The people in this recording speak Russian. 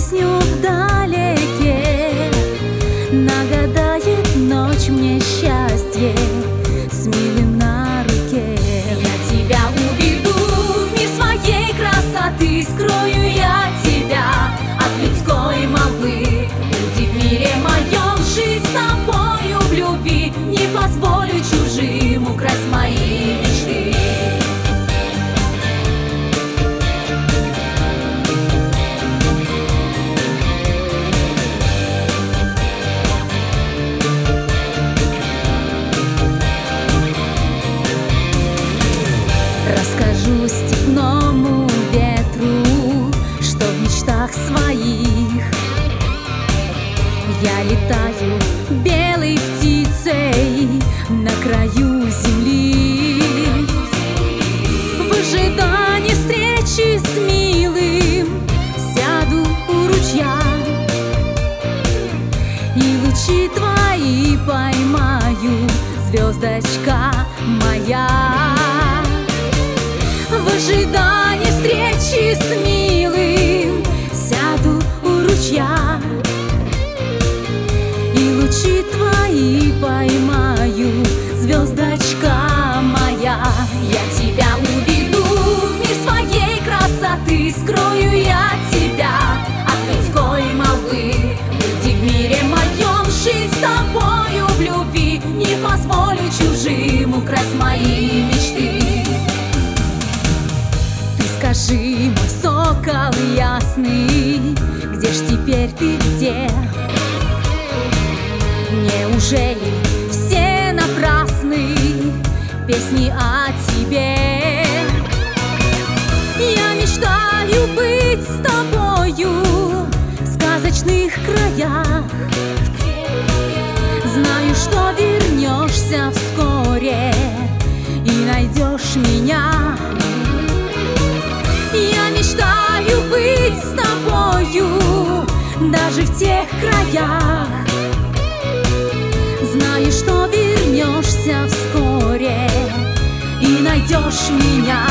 песню вдалеке, нагадает ночь мне счастье с милым на руке. Я тебя уведу в мир своей красоты, скрою я тебя от людской молвы. Буди в мире моем жить с тобою в любви, не позволю чужим украсть мои мечты. Расскажу степному ветру, что в мечтах своих я летаю белой птицей на краю земли, в ожидании встречи с милым сяду у ручья и лучи твои поймаю, звездочка моя. В ожидании встречи с милым сяду у ручья и лучи твои поймаю, звездочка моя. Я тебя уведу в мир своей красоты, скрою я тебя от людской молвы. Буди в мире моем жить с тобою в любви, не позволю чужим украсть мои мечты. Скажи, мой сокол ясный, где ж теперь ты, где? Неужели все напрасны песни о тебе? Я мечтаю быть с тобою в сказочных краях, знаю, что вернешься вскоре и найдешь меня. Я мечтаю быть с тобою даже в тех краях, знаю, что вернешься вскоре и найдешь меня.